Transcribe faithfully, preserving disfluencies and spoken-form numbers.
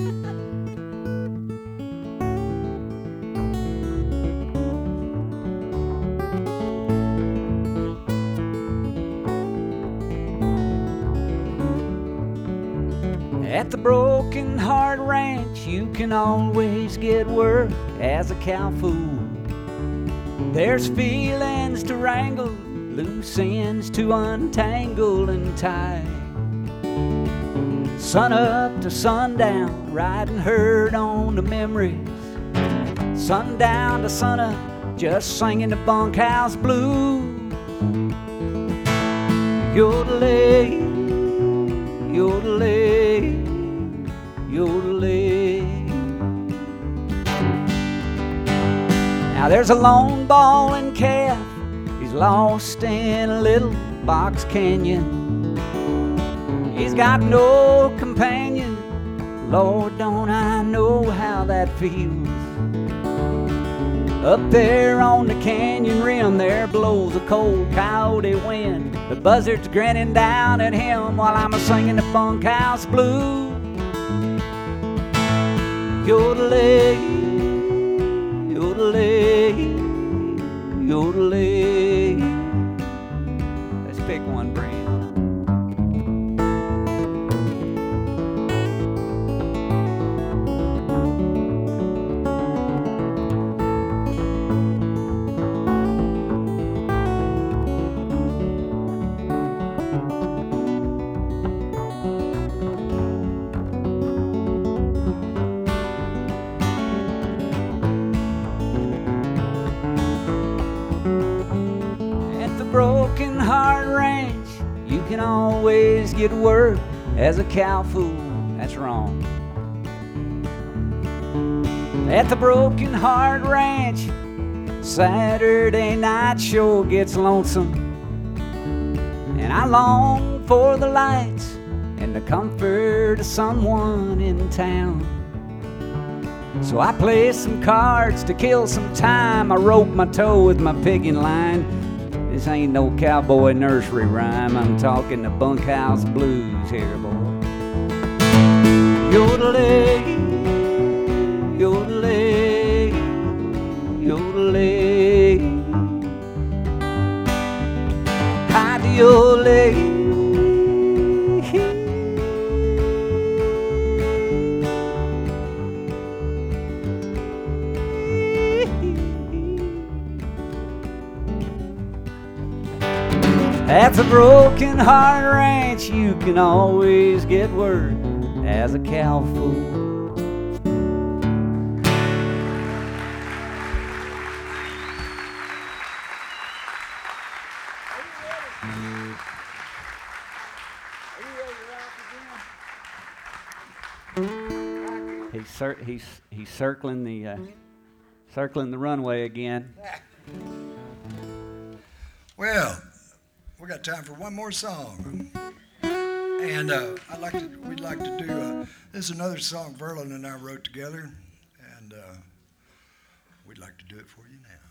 At the Broken Heart Ranch, you can always get work as a cow fool. There's feelings to wrangle, loose ends to untangle and tie. Sun up to sundown, riding herd on the memories. Sundown to sunup, just singing the bunkhouse blues. Yodelay, yodelay, yodelay. Now there's a lone bawling calf, he's lost in a little box canyon. He's got no companion, Lord, don't I know how that feels. Up there on the canyon rim, there blows a cold coyote wind. The buzzard's grinning down at him while I'm a-singing the bunkhouse blues. Yodelay, yodelay, yodelay. Let's pick one, Brent. Broken Heart Ranch, you can always get work as a cow fool. That's wrong. At the Broken Heart Ranch, Saturday night sure gets lonesome, and I long for the lights and the comfort of someone in town. So I play some cards to kill some time. I rope my toe with my pigging line. This ain't no cowboy nursery rhyme. I'm talking the bunkhouse blues here, boy. Yodelay, yodelay, yodelay. Hi-de-yodelay. At the Broken Heart Ranch, you can always get work as a cow fool. He's cir- he's he's circling the uh, circling the runway again. Well, we got time for one more song, and uh, I'd like to. We'd like to do. Uh, this is another song Verlin and I wrote together, and uh, we'd like to do it for you now.